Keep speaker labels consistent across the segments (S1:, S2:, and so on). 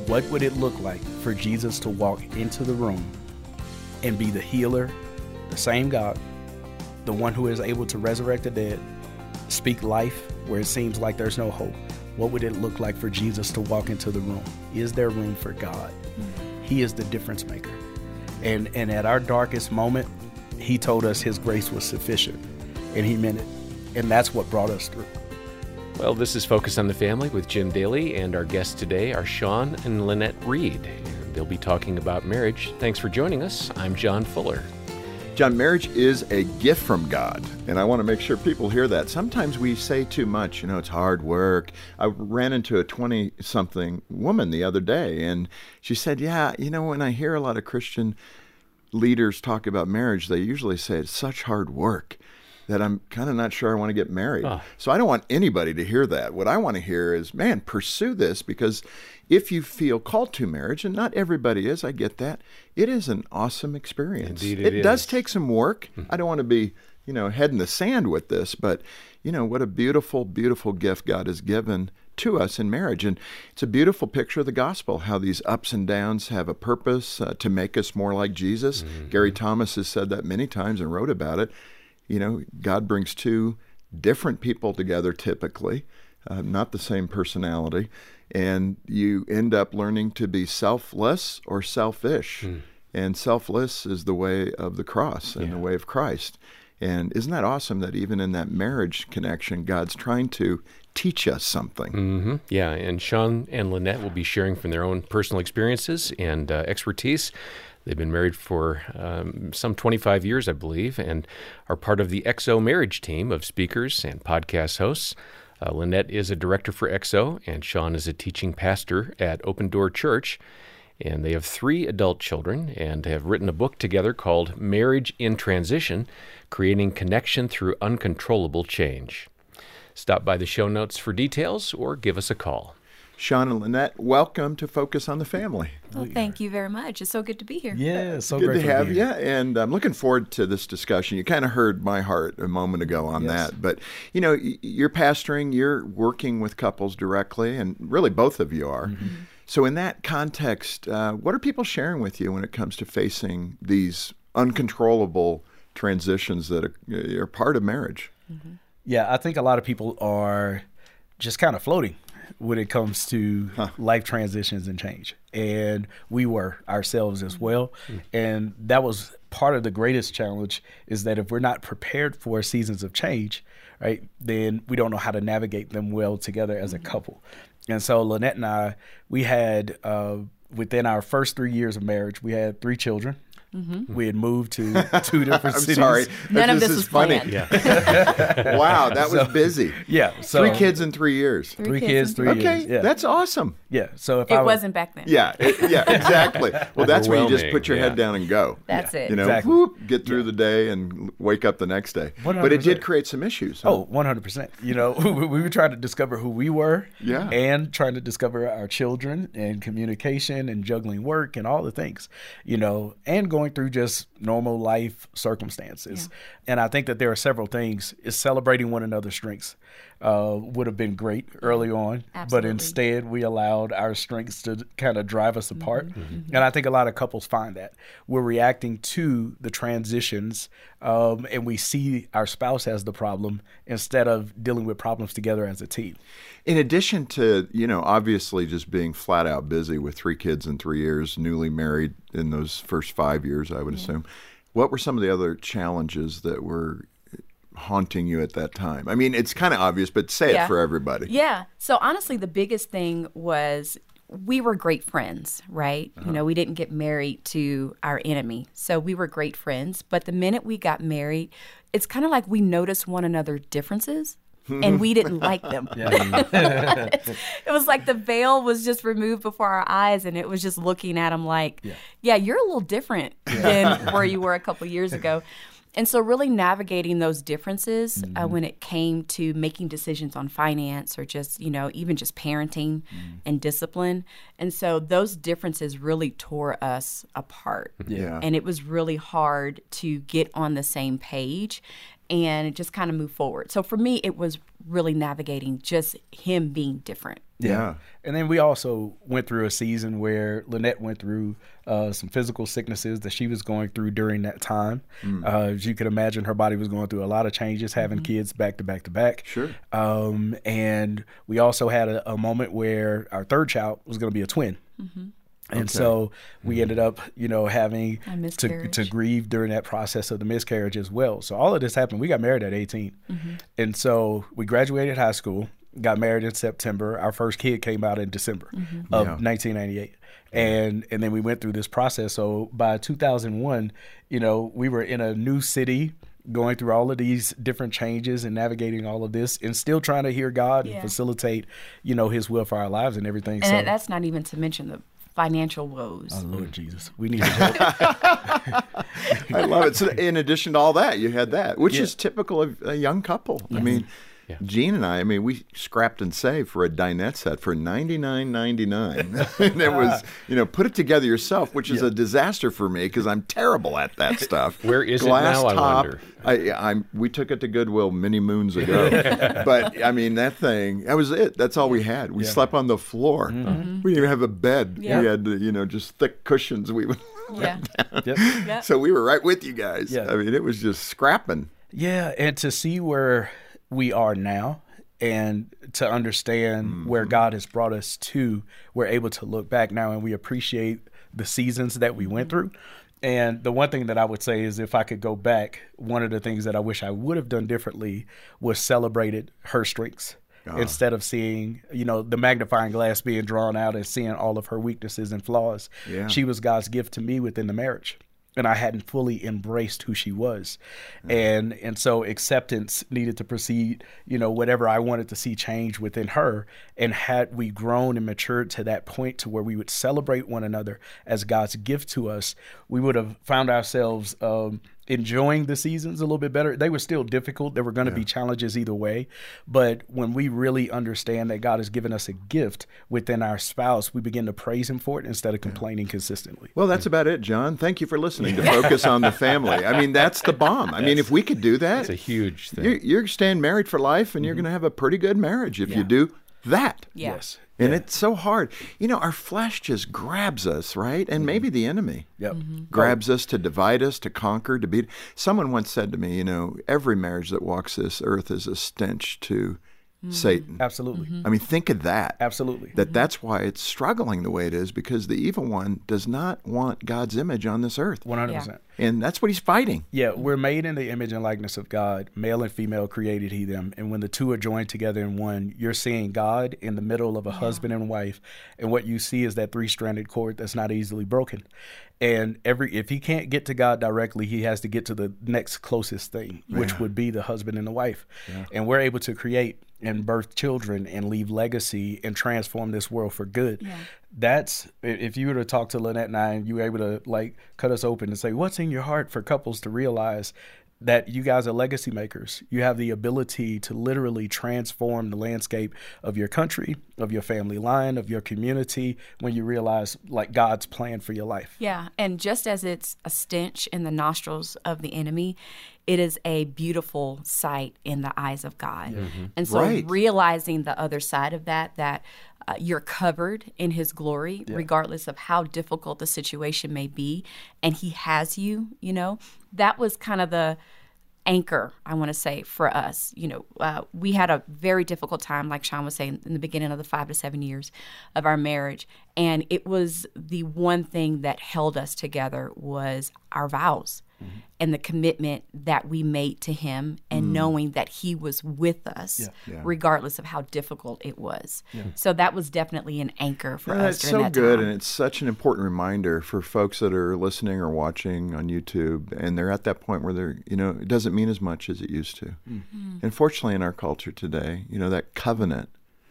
S1: What would it look like for Jesus to walk into the room and be the healer, the same God, the one who is able to resurrect the dead, speak life where it seems like there's no hope? What would it look like for Jesus to walk into the room? Is there room for God? He is the difference maker. And at our darkest moment, he told us his grace was sufficient, and he meant it. And that's what brought us through.
S2: Well, this is Focus on the Family with Jim Daly, and our guests today are Sean and Lynette Reed. They'll be talking about marriage. Thanks for joining us. I'm John Fuller.
S3: John, marriage is a gift from God, and I want to make sure people hear that. Sometimes we say too much, it's hard work. I ran into a 20-something woman the other day, and she said, when I hear a lot of Christian leaders talk about marriage, they usually say it's such hard work that I'm kind of not sure I want to get married. So I don't want anybody to hear that. What I want to hear is, man, pursue this, because if you feel called to marriage, and not everybody is, I get that, it is an awesome experience.
S2: Indeed
S3: it
S2: is.
S3: does take some work. I don't want to be, head in the sand with this, but, what a beautiful, beautiful gift God has given to us in marriage. And it's a beautiful picture of the gospel, how these ups and downs have a purpose to make us more like Jesus. Gary Thomas has said that many times and wrote about it. God brings two different people together typically, not the same personality, and you end up learning to be selfless or selfish. And selfless is the way of the cross and the way of Christ. And isn't that awesome that even in that marriage connection, God's trying to teach us something?
S2: Yeah, and Sean and Lynette will be sharing from their own personal experiences and expertise. They've been married for some 25 years, I believe, and are part of the XO marriage team of speakers and podcast hosts. Lynette is a director for XO, and Sean is a teaching pastor at Open Door Church. And they have 3 adult children and have written a book together called Marriage in Transition, Creating Connection Through Uncontrollable Change. Stop by the show notes for details or give us a call.
S3: Sean and Lynette, welcome to Focus on the Family.
S4: Well, thank you very much. It's so good to be here.
S1: Yeah, so
S3: good
S1: great
S3: to have you. And I'm looking forward to this discussion. You kind of heard my heart a moment ago on that. But, you're pastoring, you're working with couples directly, and really both of you are. So in that context, what are people sharing with you when it comes to facing these uncontrollable transitions that are part of marriage?
S1: Yeah, I think a lot of people are just kind of floating when it comes to life transitions and change. And we were ourselves as well. And that was part of the greatest challenge, is that if we're not prepared for seasons of change, right, then we don't know how to navigate them well together as a couple. And so Lynette and I, we had, within our first 3 years of marriage, we had 3 children. We had moved to 2 different cities.
S3: I'm sorry.
S4: None of this
S3: is
S4: was
S3: funny.
S4: planned.
S3: Wow, that was busy.
S1: Yeah. So
S3: 3 kids in 3 years.
S1: 3 kids, 3 years.
S3: Okay,
S1: Yeah.
S3: that's awesome.
S1: Yeah. So if
S4: It wasn't back then.
S3: Yeah, exactly. Well, that's when you just
S2: Overwhelming,
S3: put your head down and go.
S4: That's it.
S1: Exactly.
S3: Whoop, get through the day and wake up the next day.
S1: 100%.
S3: But it did create some issues.
S1: Oh, 100%. We were trying to discover who we were, and trying to discover our children and communication and juggling work and all the things, and going through just normal life circumstances. And I think that there are several things. Is celebrating one another's strengths would have been great early on, but instead we allowed our strengths to kind of drive us apart. And I think a lot of couples find that we're reacting to the transitions, and we see our spouse as the problem instead of dealing with problems together as a team.
S3: In addition to, obviously just being flat out busy with 3 kids in 3 years, newly married in those first 5 years, I would assume, what were some of the other challenges that were haunting you at that time? I mean, it's kind of obvious, but say it for everybody.
S4: Yeah. So honestly, the biggest thing was we were great friends, right? We didn't get married to our enemy. So we were great friends. But the minute we got married, it's kind of like we noticed one another's differences. And we didn't like them. It was like the veil was just removed before our eyes, and it was just looking at them like, you're a little different than where you were a couple years ago. And so really navigating those differences when it came to making decisions on finance or just, even just parenting and discipline. And so those differences really tore us apart.
S3: Yeah.
S4: And it was really hard to get on the same page. and just kind of move forward. So for me, it was really navigating just him being different.
S3: Yeah.
S1: And then we also went through a season where Lynette went through some physical sicknesses that she was going through during that time. As you can imagine, her body was going through a lot of changes, having kids back to back to back.
S3: Sure.
S1: And we also had a moment where our third child was going to be a twin. And so we ended up, having to grieve during that process of the miscarriage as well. So all of this happened. We got married at 18. And so we graduated high school, got married in September. Our first kid came out in December of 1998. And then we went through this process. So by 2001, we were in a new city, going through all of these different changes and navigating all of this and still trying to hear God and facilitate, his will for our lives and everything.
S4: And that's not even to mention the financial woes.
S1: Oh, Lord Jesus. We need help.
S3: I love it. So in addition to all that, you had that, which is typical of a young couple. I mean, Jean and I we scrapped and saved for a dinette set for $99.99. And it was, put it together yourself, which is a disaster for me because I'm terrible at that stuff.
S2: Where is
S3: Glass
S2: it now,
S3: top,
S2: I wonder?
S3: We took it to Goodwill many moons ago. But, I mean, that was it. That's all we had. We slept on the floor. We didn't even have a bed. We had, just thick cushions. We would down. So we were right with you guys. I mean, it was just scrapping.
S1: Yeah, and to see where we are now and to understand where God has brought us to, we're able to look back now and we appreciate the seasons that we went through. And the one thing that I would say is if I could go back, one of the things that I wish I would have done differently was celebrated her strengths. Instead of seeing, the magnifying glass being drawn out and seeing all of her weaknesses and flaws. She was God's gift to me within the marriage. And I hadn't fully embraced who she was. And so acceptance needed to proceed, whatever I wanted to see change within her. And had we grown and matured to that point to where we would celebrate one another as God's gift to us, we would have found ourselves enjoying the seasons a little bit better. They were still difficult. There were going to be challenges either way. But when we really understand that God has given us a gift within our spouse, we begin to praise him for it instead of complaining consistently.
S3: Well, that's about it, John. Thank you for listening to Focus on the Family. I mean, that's the bomb. I mean, if we could do that,
S2: it's a huge thing.
S3: You're staying married for life, and you're going to have a pretty good marriage if you do that.
S1: Yes.
S3: And it's so hard. Our flesh just grabs us, right? And maybe the enemy grabs us to divide us, to conquer, to beat. Someone once said to me, every marriage that walks this earth is a stench to Satan.
S1: Absolutely.
S3: I mean, think of that.
S1: Absolutely.
S3: That's why it's struggling the way it is, because the evil one does not want God's image on this earth.
S1: 100%.
S3: And that's what he's fighting.
S1: Yeah, we're made in the image and likeness of God. Male and female created he them. And when the two are joined together in one, you're seeing God in the middle of a husband and wife. And what you see is that three-stranded cord that's not easily broken. And if he can't get to God directly, he has to get to the next closest thing, which would be the husband and the wife. And we're able to create and birth children and leave legacy and transform this world for good. That's, if you were to talk to Lynette and I and you were able to cut us open and say, what's in your heart for couples to realize that you guys are legacy makers. You have the ability to literally transform the landscape of your country, of your family line, of your community, when you realize God's plan for your life.
S4: Yeah, and just as it's a stench in the nostrils of the enemy, it is a beautiful sight in the eyes of God. And so realizing the other side of that you're covered in his glory, regardless of how difficult the situation may be, and he has you, that was kind of the anchor, I want to say, for us. We had a very difficult time, like Sean was saying, in the beginning of the 5 to 7 years of our marriage. And it was the one thing that held us together was our vows and the commitment that we made to him, and knowing that he was with us regardless of how difficult it was. So that was definitely an anchor for us during that time. It's so good,
S3: and it's such an important reminder for folks that are listening or watching on YouTube, and they're at that point where they're, it doesn't mean as much as it used to. Unfortunately, in our culture today, that covenant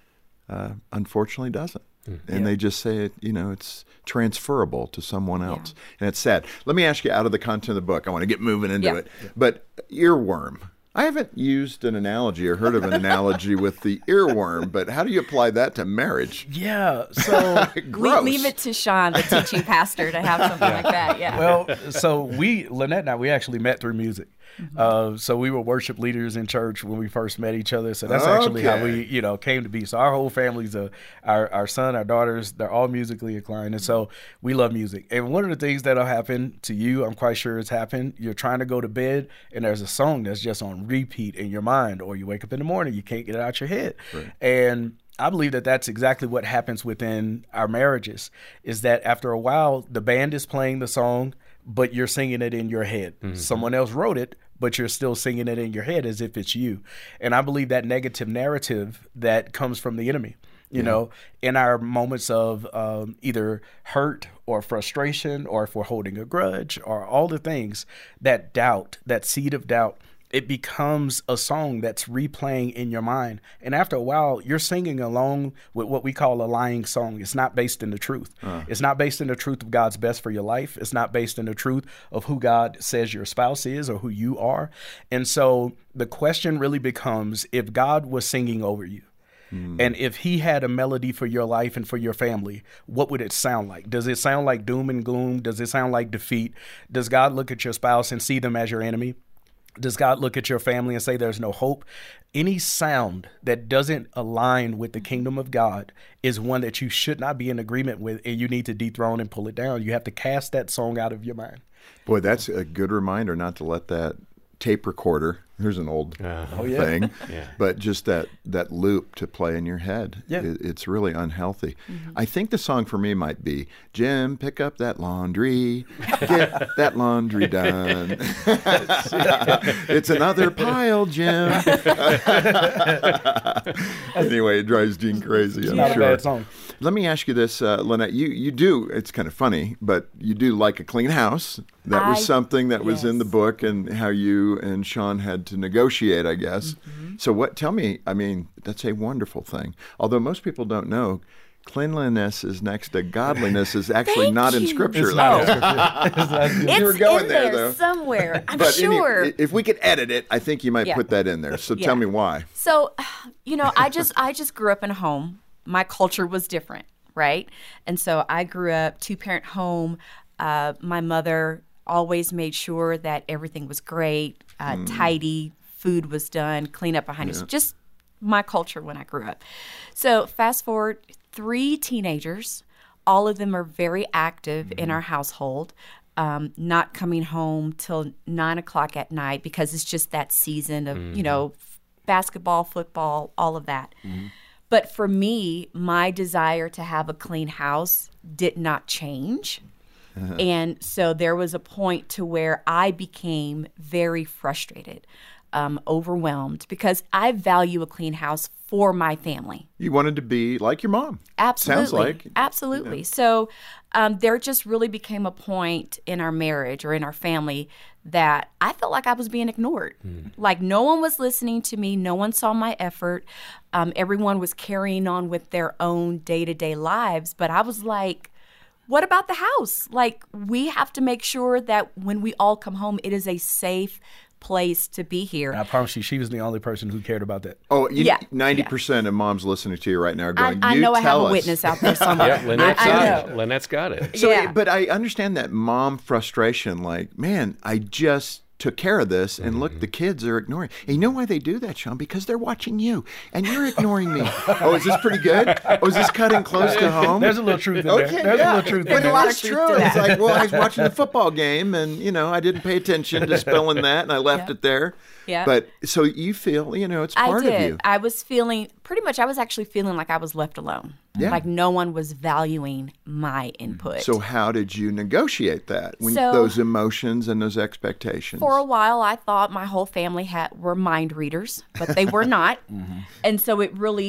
S3: unfortunately doesn't. And they just say it, it's transferable to someone else. And it's sad. Let me ask you, out of the content of the book, I want to get moving into it. But earworm. I haven't used an analogy or heard of an analogy with the earworm, but how do you apply that to marriage?
S1: Yeah, so
S3: gross.
S4: Leave it to Sean, the teaching pastor, to have something like that.
S1: Well, so Lynette and I, we actually met through music. So we were worship leaders in church when we first met each other. So that's actually how we, came to be. So our whole family's our son, our daughters, they're all musically inclined. And so we love music. And one of the things that'll happen to you, I'm quite sure it's happened. You're trying to go to bed and there's a song that's just on repeat in your mind, or you wake up in the morning, you can't get it out your head. Right. And I believe that that's exactly what happens within our marriages, is that after a while, the band is playing the song, but you're singing it in your head. Someone else wrote it, but you're still singing it in your head as if it's you. And I believe that negative narrative that comes from the enemy, you know, in our moments of either hurt or frustration, or if we're holding a grudge, or all the things, that doubt, that seed of doubt, it becomes a song that's replaying in your mind. And after a while, you're singing along with what we call a lying song. It's not based in the truth. It's not based in the truth of God's best for your life. It's not based in the truth of who God says your spouse is or who you are. And so the question really becomes, if God was singing over you, and if he had a melody for your life and for your family, what would it sound like? Does it sound like doom and gloom? Does it sound like defeat? Does God look at your spouse and see them as your enemy? Does God look at your family and say there's no hope? Any sound that doesn't align with the kingdom of God is one that you should not be in agreement with, and you need to dethrone and pull it down. You have to cast that song out of your mind.
S3: Boy, that's a good reminder not to let that tape recorder, here's an old thing, but just that loop to play in your head. It's really unhealthy. I think the song for me might be, Jim, pick up that laundry, get that laundry done. It's another pile, Jim. Anyway, it drives Gene crazy, I'm
S1: not
S3: sure.
S1: a bad song.
S3: Let me ask you this, Lynette. You do, it's kind of funny, but you do like a clean house. That was something that was in the book, and how you and Sean had to negotiate, I guess. So tell me, I mean, that's a wonderful thing. Although most people don't know, cleanliness is next to godliness is actually not in Scripture.
S1: It's not in Scripture.
S3: You were going
S4: in
S3: there,
S4: though. Somewhere, I'm sure.
S3: If we could edit it, I think you might put that in there. So tell me why.
S4: So, I just grew up in a home. My culture was different, right? And so I grew up 2-parent home. My mother always made sure that everything was great, tidy, food was done, clean up behind us. Just my culture when I grew up. So fast forward, 3 teenagers. All of them are very active in our household, not coming home till 9 o'clock at night because it's just that season of, basketball, football, all of that. But for me, my desire to have a clean house did not change. And so there was a point to where I became very frustrated, overwhelmed, because I value a clean house for my family.
S3: You wanted to be like your mom.
S4: Absolutely.
S3: Sounds like.
S4: Absolutely. Yeah. So there just really became a point in our marriage or in our family that I felt like I was being ignored. Like no one was listening to me. No one saw my effort. Everyone was carrying on with their own day-to-day lives. But I was like, what about the house? Like, we have to make sure that when we all come home, it is a safe place to be here.
S1: And I promise you, she was the only person who cared about that.
S3: Oh, 90% of moms listening to you right now are going,
S4: I know I have a witness out there somewhere.
S2: Lynette's got it.
S3: So, but I understand that mom frustration, like, man, I just took care of this, and look, the kids are ignoring. And you know why they do that, Sean? Because they're watching you, and you're ignoring me. Oh, is this pretty good? Oh, is this cutting close to home?
S1: There's a little truth in there. There's a little truth in there.
S3: But it's true. It's like, well, I was watching the football game, and, I didn't pay attention to spilling that, and I left it there. Yeah. But so you feel, it's part of you.
S4: I was feeling, I was actually feeling like I was left alone. Yeah. Like no one was valuing my input.
S3: So how did you negotiate that? Those emotions and those expectations?
S4: For a while, I thought my whole family were mind readers, but they were not. And so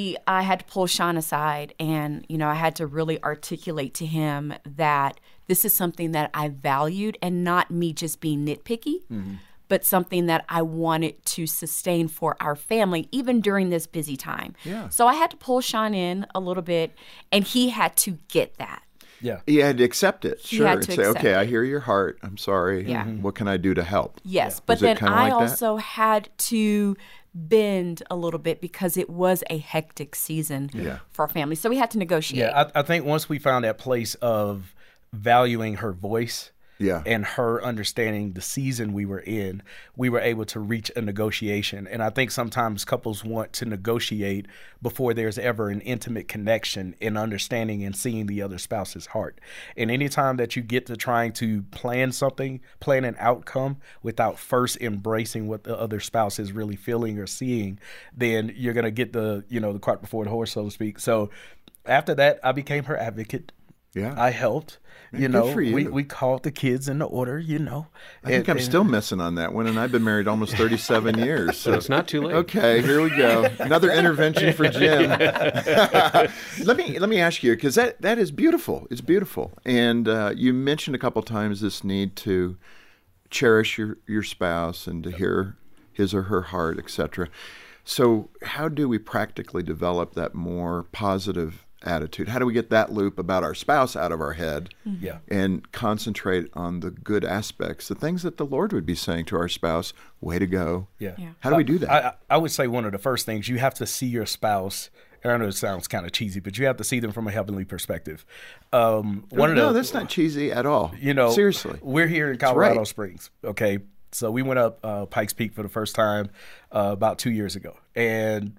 S4: I had to pull Sean aside, and, I had to really articulate to him that this is something that I valued, and not me just being nitpicky. But something that I wanted to sustain for our family, even during this busy time. Yeah. So I had to pull Sean in a little bit, and he had to get that.
S3: Yeah. He had to accept it. Sure. And say, okay, I hear your heart. I'm sorry. Yeah. What can I do to help?
S4: Yes. Yeah. But then I also had to bend a little bit because it was a hectic season for our family. So we had to negotiate.
S1: Yeah. I think once we found that place of valuing her voice, and her understanding the season we were in, we were able to reach a negotiation. And I think sometimes couples want to negotiate before there's ever an intimate connection in understanding and seeing the other spouse's heart. And anytime that you get to trying to plan something, plan an outcome without first embracing what the other spouse is really feeling or seeing, then you're going to get the cart before the horse, so to speak. So after that, I became her advocate.
S3: Yeah,
S1: I helped.
S3: Man, good for you.
S1: We called the kids in the order.
S3: I think I'm still missing on that one, and I've been married almost 37 years.
S2: So it's not too late.
S3: Okay, here we go. Another intervention for Jim. Let me ask you, because that is beautiful. It's beautiful, and you mentioned a couple times this need to cherish your spouse and to hear his or her heart, etc. So how do we practically develop that more positive attitude? How do we get that loop about our spouse out of our head and concentrate on the good aspects, the things that the Lord would be saying to our spouse? Way to go. How do we do that?
S1: I would say one of the first things, you have to see your spouse, and I know it sounds kind of cheesy, but you have to see them from a heavenly perspective.
S3: No, that's not cheesy at all. Seriously.
S1: We're here in Colorado Springs, okay? So we went up Pikes Peak for the first time about 2 years ago. And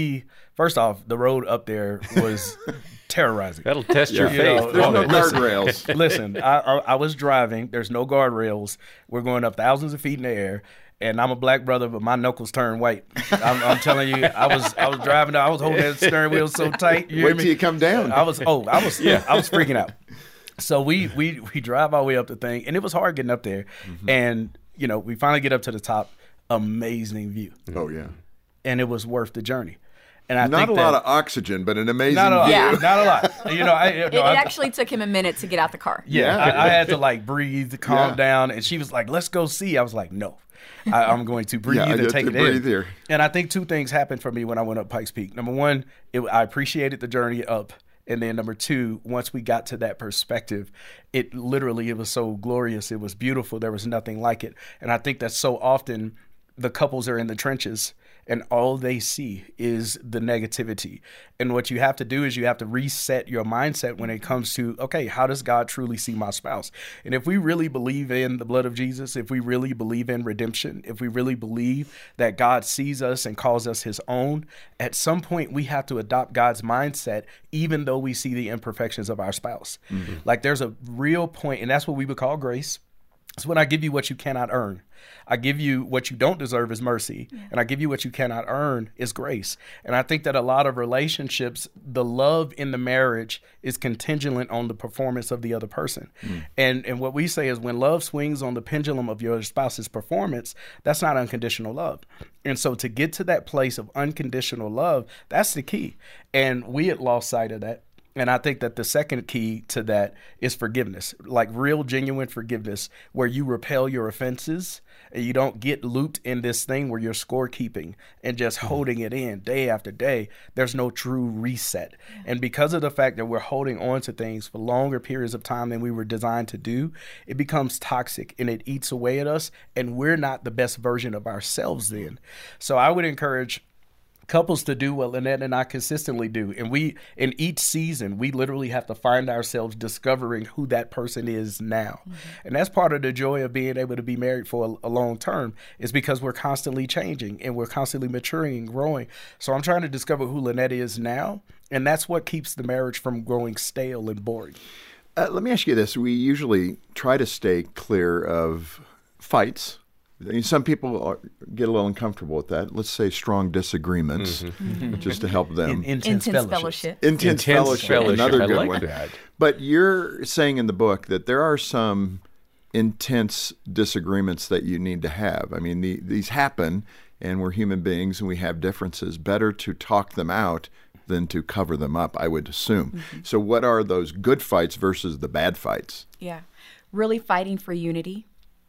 S1: first off, the road up there was terrorizing.
S2: That'll test your faith.
S3: There's no guardrails.
S1: Listen, I was driving. There's no guardrails. We're going up thousands of feet in the air. And I'm a black brother, but my knuckles turned white. I'm telling you, I was driving. I was holding that steering wheel so tight.
S3: Wait till you come down.
S1: I was freaking out. So we drive our way up the thing, and it was hard getting up there. Mm-hmm. And we finally get up to the top. Amazing view.
S3: Oh yeah.
S1: And it was worth the journey. And I
S3: not
S1: think
S3: a lot of oxygen, but an amazing view.
S1: Not a lot.
S4: It actually took him a minute to get out the car.
S1: Yeah. I had to breathe, calm down, and she was like, "Let's go see." I was like, "No, I'm going to breathe and take it in."
S3: Here.
S1: And I think two things happened for me when I went up Pikes Peak. Number one, I appreciated the journey up. And then number two, once we got to that perspective, it was so glorious. It was beautiful. There was nothing like it. And I think that so often the couples are in the trenches and all they see is the negativity. And what you have to do is you have to reset your mindset when it comes to, okay, how does God truly see my spouse? And if we really believe in the blood of Jesus, if we really believe in redemption, if we really believe that God sees us and calls us his own, at some point we have to adopt God's mindset, even though we see the imperfections of our spouse. Mm-hmm. There's a real point, and that's what we would call grace. It's when I give you what you cannot earn. I give you what you don't deserve is mercy, and I give you what you cannot earn is grace. And I think that a lot of relationships, the love in the marriage is contingent on the performance of the other person. And what we say is when love swings on the pendulum of your spouse's performance, that's not unconditional love. And so to get to that place of unconditional love, that's the key. And we had lost sight of that. And I think that the second key to that is forgiveness, real, genuine forgiveness, where you repel your offenses and you don't get looped in this thing where you're scorekeeping and just holding it in day after day. There's no true reset. And because of the fact that we're holding on to things for longer periods of time than we were designed to do, it becomes toxic and it eats away at us. And we're not the best version of ourselves then. So I would encourage couples to do what Lynette and I consistently do. And in each season, we literally have to find ourselves discovering who that person is now. Mm-hmm. And that's part of the joy of being able to be married for a long term, is because we're constantly changing and we're constantly maturing and growing. So I'm trying to discover who Lynette is now. And that's what keeps the marriage from growing stale and boring.
S3: Let me ask you this. We usually try to stay clear of fights. Some people get a little uncomfortable with that. Let's say strong disagreements, just to help them.
S4: Intense fellowship.
S3: Intense fellowship. Another good one.
S2: That.
S3: But you're saying in the book that there are some intense disagreements that you need to have. I mean, these happen, and we're human beings, and we have differences. Better to talk them out than to cover them up, I would assume. Mm-hmm. So what are those good fights versus the bad fights?
S4: Yeah. Really fighting for unity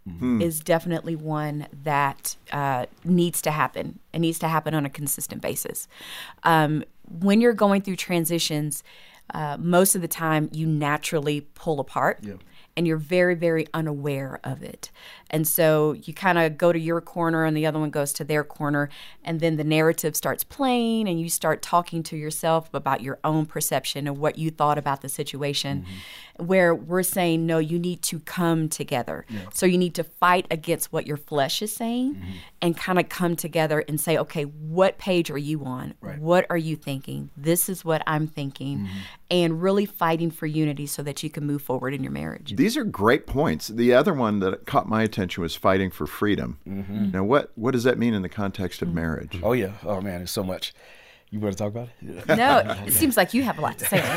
S4: is definitely one that needs to happen. It needs to happen on a consistent basis. When you're going through transitions, most of the time you naturally pull apart. Yeah. And you're very, very unaware of it. And so you kind of go to your corner and the other one goes to their corner. And then the narrative starts playing and you start talking to yourself about your own perception of what you thought about the situation. Mm-hmm. where we're saying, no, you need to come together. Yeah. So you need to fight against what your flesh is saying and kind of come together and say, okay, what page are you on? Right. What are you thinking? This is what I'm thinking. And really fighting for unity so that you can move forward in your marriage.
S3: These are great points. The other one that caught my attention was fighting for freedom. Now, what does that mean in the context of marriage?
S1: Oh, yeah. Oh, man, it's so much. You want to talk about it?
S4: No, it seems like you have a lot to say.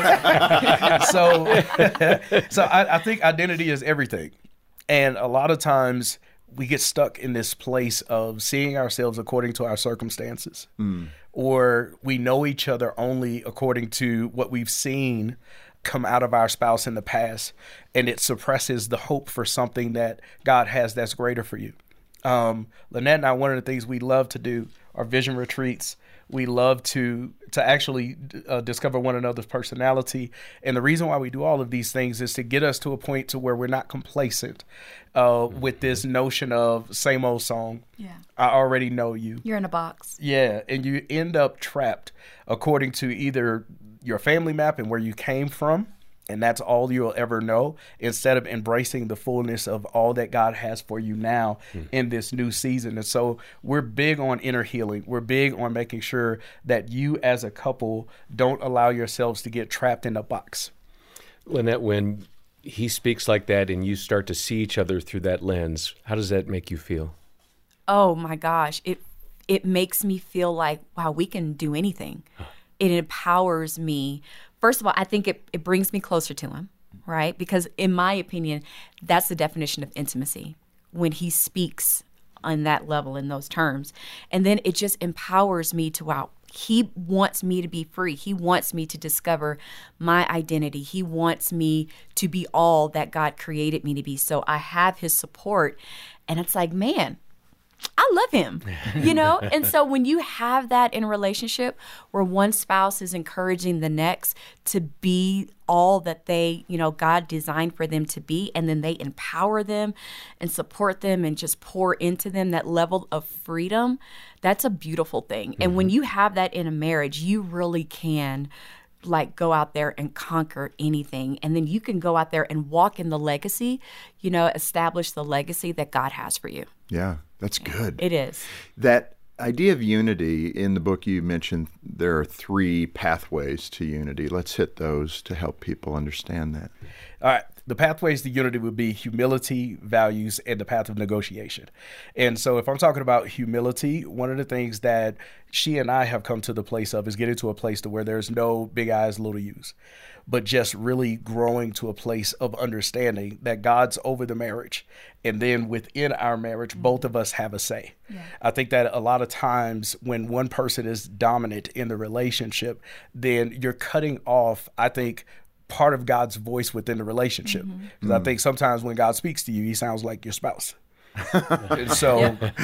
S1: So I think identity is everything. And a lot of times we get stuck in this place of seeing ourselves according to our circumstances. Or we know each other only according to what we've seen come out of our spouse in the past. And it suppresses the hope for something that God has that's greater for you. Lynette and I, one of the things we love to do are vision retreats. We love to actually discover one another's personality. And the reason why we do all of these things is to get us to a point to where we're not complacent with this notion of same old song. Yeah. I already know you.
S4: You're in a box.
S1: Yeah. And you end up trapped according to either your family map and where you came from, and that's all you'll ever know, instead of embracing the fullness of all that God has for you now in this new season. And so we're big on inner healing. We're big on making sure that you as a couple don't allow yourselves to get trapped in a box.
S2: Lynette, when he speaks like that and you start to see each other through that lens, how does that make you feel?
S4: Oh, my gosh. It makes me feel like, wow, we can do anything. It empowers me. First of all, I think it brings me closer to him, right? Because in my opinion, that's the definition of intimacy, when he speaks on that level in those terms. And then it just empowers me to, wow, he wants me to be free. He wants me to discover my identity. He wants me to be all that God created me to be. So I have his support. And it's like, man, I love him, you know? And so when you have that in a relationship where one spouse is encouraging the next to be all that they, God designed for them to be, and then they empower them and support them and just pour into them that level of freedom, that's a beautiful thing. And when you have that in a marriage, you really can go out there and conquer anything. And then you can go out there and walk in the legacy, establish the legacy that God has for you.
S3: Yeah, that's good.
S4: It is.
S3: That idea of unity, in the book you mentioned there are 3 pathways to unity. Let's hit those to help people understand that.
S1: All right. The pathways to unity would be humility, values, and the path of negotiation. And so if I'm talking about humility, one of the things that she and I have come to the place of is getting to a place to where there's no big I's, little U's, but just really growing to a place of understanding that God's over the marriage. And then within our marriage, both of us have a say. Yeah. I think that a lot of times when one person is dominant in the relationship, then you're cutting off, I think, part of God's voice within the relationship. Because I think sometimes when God speaks to you, he sounds like your spouse. And so,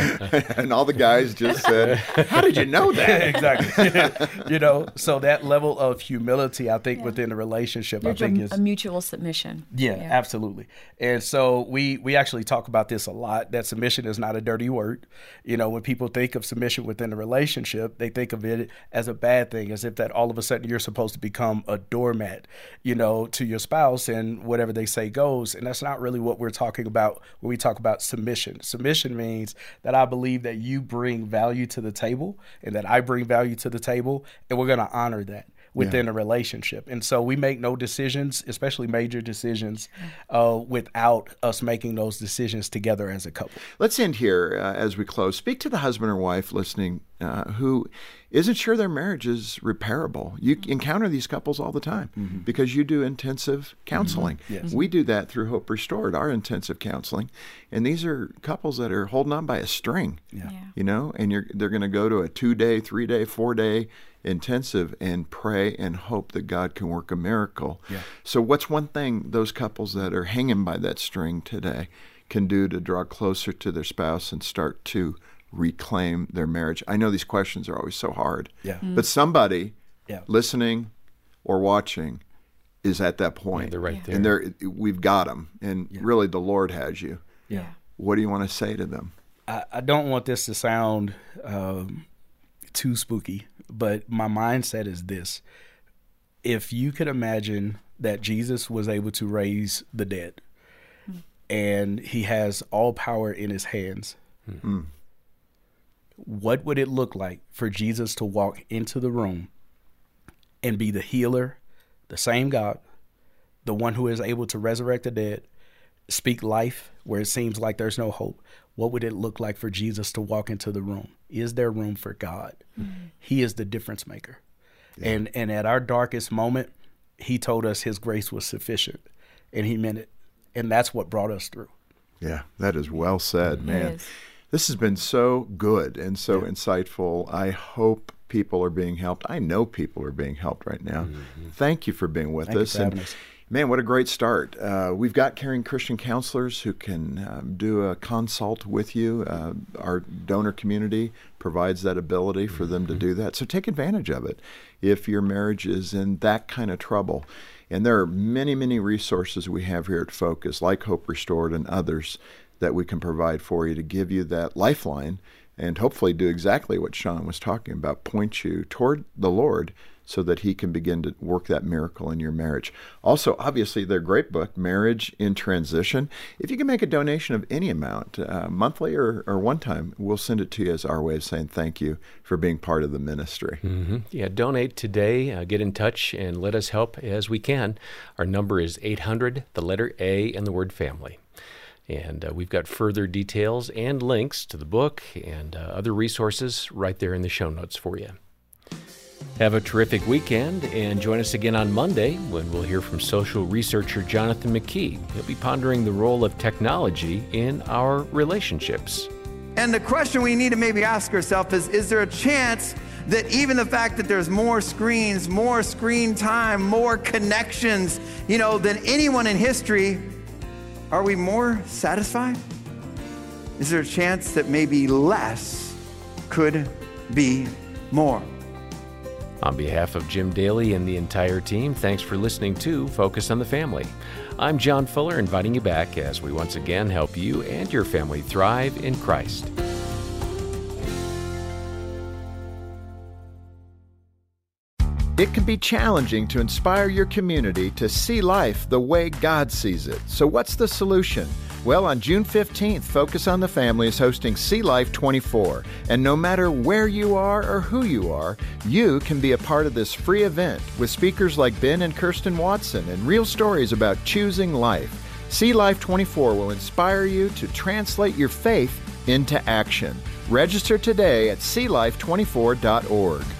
S3: and all the guys just said, how did you know that?
S1: Exactly. So that level of humility, I think, within the relationship, I think is
S4: a mutual submission.
S1: Yeah, absolutely. And so we actually talk about this a lot, that submission is not a dirty word. When people think of submission within a relationship, they think of it as a bad thing, as if that all of a sudden you're supposed to become a doormat, to your spouse, and whatever they say goes. And that's not really what we're talking about when we talk about submission. Submission means that I believe that you bring value to the table and that I bring value to the table, and we're going to honor that within a relationship. And so we make no decisions, especially major decisions, without us making those decisions together as a couple.
S3: Let's end here as we close. Speak to the husband or wife listening who isn't sure their marriage is repairable. You encounter these couples all the time because you do intensive counseling. Yes. We do that through Hope Restored, our intensive counseling. And these are couples that are holding on by a string, and they're going to go to a 2-day, 3-day, 4-day intensive and pray and hope that God can work a miracle. Yeah. So what's one thing those couples that are hanging by that string today can do to draw closer to their spouse and start to reclaim their marriage? I know these questions are always so hard, but somebody listening or watching is at that point.
S2: Yeah, they're right there.
S3: And we've got them, and really the Lord has you.
S1: Yeah.
S3: What do you want to say to them?
S1: I don't want this to sound too spooky, but my mindset is this. If you could imagine that Jesus was able to raise the dead, and he has all power in his hands. Mm-hmm. What would it look like for Jesus to walk into the room and be the healer, the same God, the one who is able to resurrect the dead, speak life where it seems like there's no hope? What would it look like for Jesus to walk into the room? Is there room for God? Mm-hmm. He is the difference maker. Yeah. And at our darkest moment, he told us his grace was sufficient, and he meant it. And that's what brought us through.
S3: Yeah, that is well said, man. This has been so good and so insightful. I hope people are being helped. I know people are being helped right now. Mm-hmm. Thank you for being with us.
S1: Thank you for having us.
S3: Man, what a great start. We've got Caring Christian Counselors who can do a consult with you. Our donor community provides that ability for them to do that. So take advantage of it if your marriage is in that kind of trouble. And there are many, many resources we have here at Focus, like Hope Restored and others, that we can provide for you to give you that lifeline and hopefully do exactly what Sean was talking about, point you toward the Lord so that he can begin to work that miracle in your marriage. Also, obviously, their great book, Marriage in Transition. If you can make a donation of any amount, monthly or one time, we'll send it to you as our way of saying thank you for being part of the ministry.
S2: Mm-hmm. Yeah, donate today. Get in touch and let us help as we can. Our number is 800, the letter A, and the word family. And we've got further details and links to the book and other resources right there in the show notes for you. Have a terrific weekend, and join us again on Monday when we'll hear from social researcher Jonathan McKee. He'll be pondering the role of technology in our relationships.
S5: And the question we need to maybe ask ourselves is there a chance that even the fact that there's more screens, more screen time, more connections, than anyone in history, are we more satisfied? Is there a chance that maybe less could be more?
S2: On behalf of Jim Daly and the entire team, thanks for listening to Focus on the Family. I'm John Fuller, inviting you back as we once again help you and your family thrive in Christ.
S3: It can be challenging to inspire your community to see life the way God sees it. So what's the solution? Well, on June 15th, Focus on the Family is hosting See Life 24. And no matter where you are or who you are, you can be a part of this free event with speakers like Ben and Kirsten Watson and real stories about choosing life. See Life 24 will inspire you to translate your faith into action. Register today at seelife24.org.